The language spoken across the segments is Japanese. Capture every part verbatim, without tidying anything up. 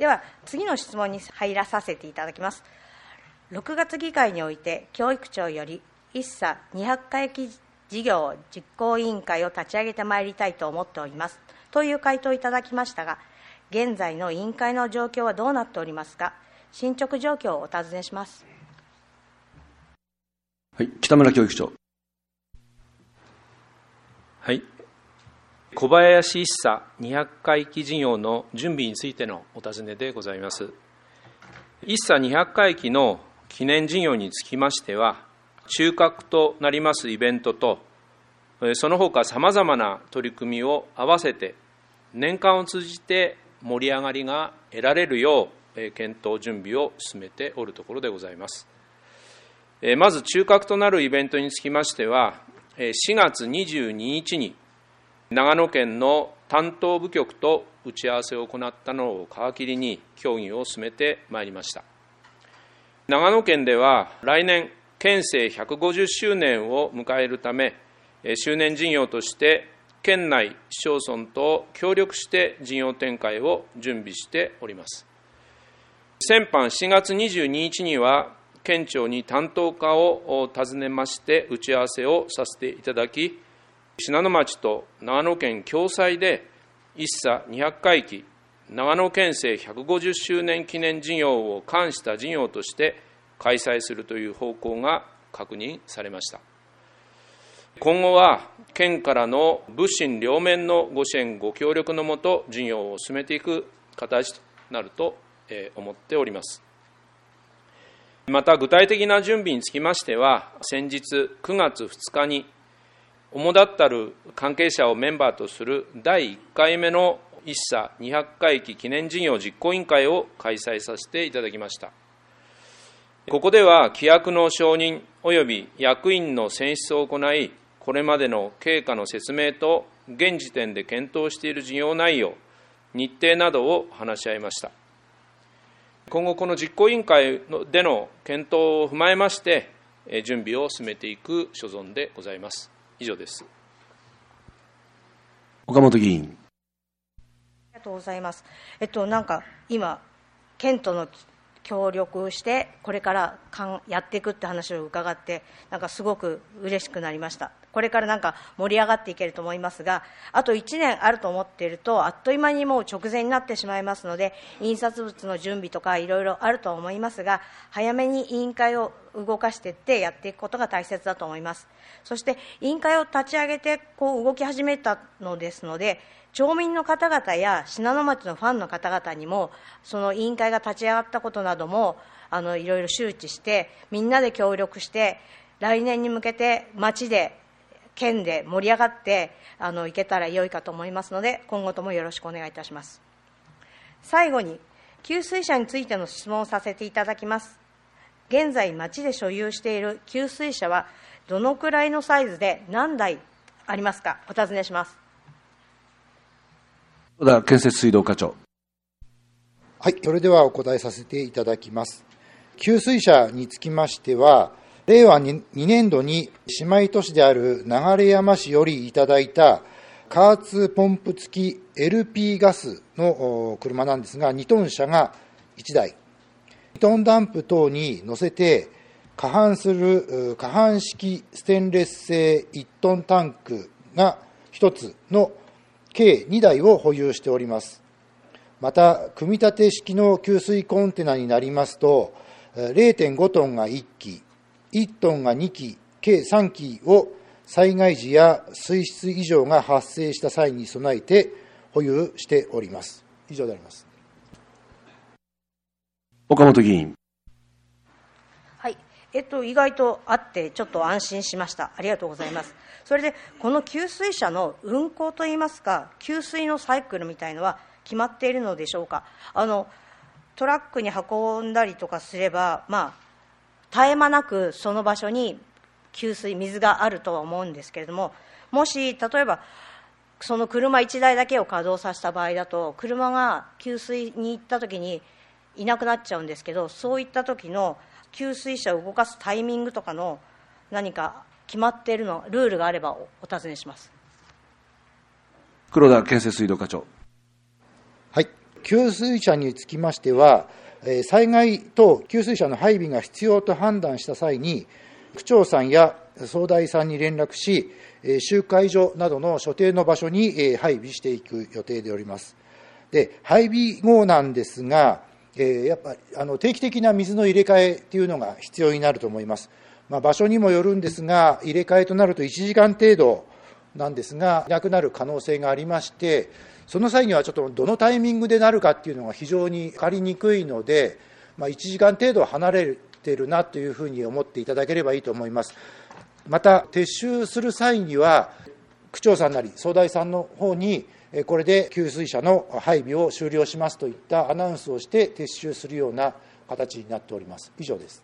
では次の質問に入らさせていただきます。ろくがつ議会において教育庁よりいっさにひゃくかいき事業実行委員会を立ち上げてまいりたいと思っておりますという回答をいただきましたが、現在の委員会の状況はどうなっておりますか。進捗状況をお尋ねします。 はい、北村教育長。 はい、小林一茶にひゃくかいき事業の準備についてのお尋ねでございます。一茶にひゃくかいきの記念事業につきましては、中核となりますイベントと、その他さまざまな取り組みを合わせて、年間を通じて盛り上がりが得られるよう、検討準備を進めておるところでございます。まず中核となるイベントにつきましては、しがつにじゅうににちに長野県の担当部局と打ち合わせを行ったのを皮切りに協議を進めてまいりました。長野県では来年、県政ひゃくごじゅっしゅうねんを迎えるため、周年事業として県内市町村と協力して事業展開を準備しております。先般しがつにじゅうににちには、県庁に担当課を訪ねまして打ち合わせをさせていただき、信濃町と長野県共催で一茶にひゃくかいき長野県政ひゃくごじゅっしゅうねん記念事業を冠した事業として開催するという方向が確認されました。今後は県からの物心両面のご支援ご協力のもと事業を進めていく形となると思っております。また具体的な準備につきましては、先日くがつふつかに主だったる関係者をメンバーとするだいいっかいめの一茶にひゃくかいき記念事業実行委員会を開催させていただきました。ここでは規約の承認及び役員の選出を行い、これまでの経過の説明と現時点で検討している事業内容、日程などを話し合いました。今後この実行委員会での検討を踏まえまして準備を進めていく所存でございます。以上です。 岡本議員。 ありがとうございます。えっとなんか今県との協力してこれからかんやっていくって話を伺って、なんかすごく嬉しくなりました。これからなんか盛り上がっていけると思いますが、あといちねんあると思っているとあっという間にもう直前になってしまいますので、印刷物の準備とかいろいろあると思いますが、早めに委員会を動かしていってやっていくことが大切だと思います。そして委員会を立ち上げてこう動き始めたのですので、町民の方々や信濃町のファンの方々にもその委員会が立ち上がったことなどもあのいろいろ周知して、みんなで協力して来年に向けて町で県で盛り上がってあのいけたら良いかと思いますので、今後ともよろしくお願いいたします。最後に給水車についての質問をさせていただきます。現在町で所有している給水車はどのくらいのサイズで何台ありますか。お尋ねします。 建設水道課長。 はい、それではお答えさせていただきます。給水車につきましては、れいわにねんどに姉妹都市である流山市よりいただいた加圧ポンプ付き エルピー ガスの車なんですが、にトン車がいちだい、にトンダンプ等に乗せて可搬する可搬式ステンレス製いちトンタンクがひとつの計にだいを保有しております。また、組み立て式の給水コンテナになりますと、れいてんごトンがいっき、いちトンがにき、計さんきを災害時や水質異常が発生した際に備えて保有しております。以上であります。 岡本議員。 はい、えっと、意外とあってちょっと安心しました。ありがとうございます。それでこの給水車の運行といいますか、給水のサイクルみたいのは決まっているのでしょうか。あのトラックに運んだりとかすれば、まあ絶え間なくその場所に給水、水があるとは思うんですけれども、もし例えばその車いちだいだけを稼働させた場合だと、車が給水に行ったときにいなくなっちゃうんですけど、そういった時の給水車を動かすタイミングとかの何か決まっているのルールがあればお尋ねします。 黒田建設水道課長。 はい、 給水車につきましては、災害等給水車の配備が必要と判断した際に、区長さんや総代さんに連絡し、集会所などの所定の場所に配備していく予定でおります。で、配備後なんですが、やっぱりあの定期的な水の入れ替えというのが必要になると思います。まあ、場所にもよるんですが、入れ替えとなるといちじかん程度なんですが、なくなる可能性がありまして、その際にはちょっとどのタイミングでなるかっていうのが非常に分かりにくいので、まあ、いちじかん程度離れているなというふうに思っていただければいいと思います。また、撤収する際には、区長さんなり総代さんの方に、これで給水車の配備を終了しますといったアナウンスをして撤収するような形になっております。以上です。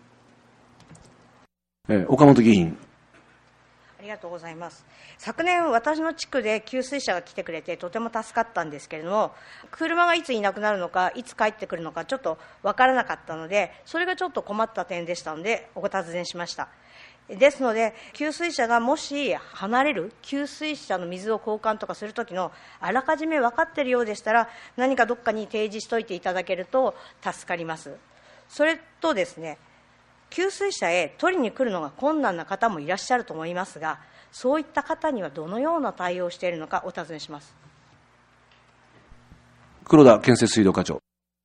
え岡本議員。 ありがとうございます。昨年、私の地区で給水車が来てくれて、とても助かったんですけれども、車がいついなくなるのか、いつ帰ってくるのか、ちょっと分からなかったので、それがちょっと困った点でしたので、お尋ねしました。ですので、給水車がもし離れる、給水車の水を交換とかするときのあらかじめ分かっているようでしたら、何かどっかに提示しておいていただけると助かります。それとですね、給水車へ取りに来るのが困難な方もいらっしゃると思いますが、そういった方にはどのような対応をしているのかお尋ねします。 黒田建設水道課長。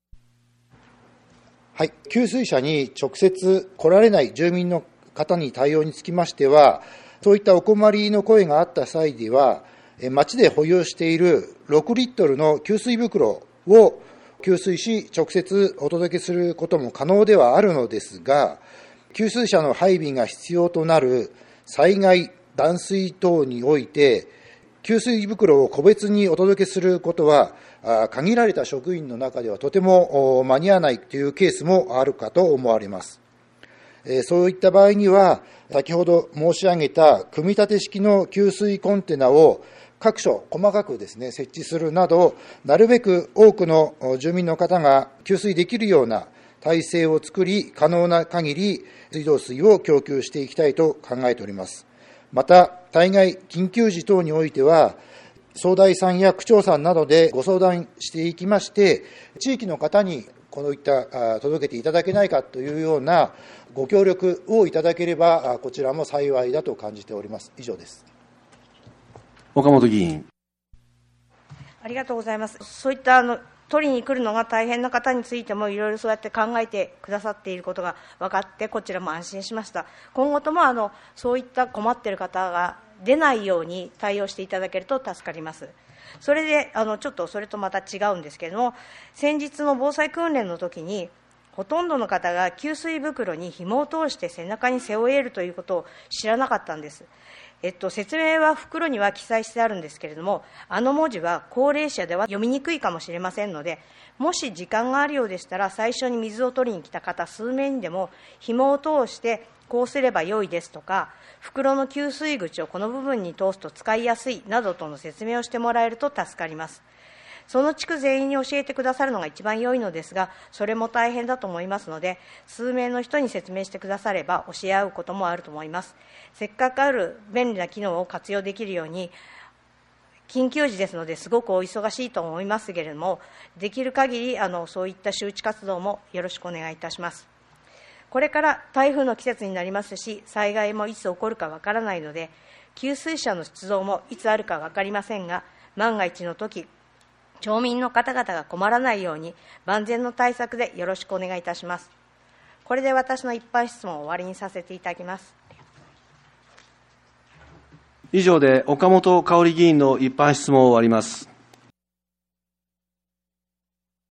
はい、給水車に直接来られない住民の方に対応につきましては、そういったお困りの声があった際では、町で保有しているろくリットルの給水袋を給水し、直接お届けすることも可能ではあるのですが、給水車の配備が必要となる災害、断水等において、給水袋を個別にお届けすることは、限られた職員の中ではとても間に合わないというケースもあるかと思われます。そういった場合には、先ほど申し上げた組み立て式の給水コンテナを各所細かくですね、設置するなど、なるべく多くの住民の方が給水できるような体制を作り、可能な限り水道水を供給していきたいと考えております。また、災害、緊急時等においては、総代さんや区長さんなどでご相談していきまして、地域の方にこういった届けていただけないかというようなご協力をいただければ、こちらも幸いだと感じております。以上です。 岡本議員。 ありがとうございます。そういったあの取りに来るのが大変な方についても、いろいろそうやって考えてくださっていることが分かって、こちらも安心しました。今後ともあのそういった困っている方が出ないように対応していただけると助かります。それであのちょっとそれとまた違うんですけれども、先日の防災訓練の時に、ほとんどの方が給水袋に紐を通して背中に背負えるということを知らなかったんです。えっと、説明は袋には記載してあるんですけれども、あの文字は高齢者では読みにくいかもしれませんので、もし時間があるようでしたら、最初に水を取りに来た方数名にでも紐を通してこうすればよいですとか、袋の給水口をこの部分に通すと使いやすいなどとの説明をしてもらえると助かります。その地区全員に教えてくださるのが一番良いのですが、それも大変だと思いますので、数名の人に説明してくだされば教え合うこともあると思います。せっかくある便利な機能を活用できるように、緊急時ですのですごくお忙しいと思いますけれども、できる限りあのそういった周知活動もよろしくお願いいたします。これから台風の季節になりますし、災害もいつ起こるかわからないので、給水車の出動もいつあるか分かりませんが、万が一の時、町民の方々が困らないように万全の対策でよろしくお願いいたします。これで私の一般質問を終わりにさせていただきます。 以上で岡本香織議員の一般質問を終わります。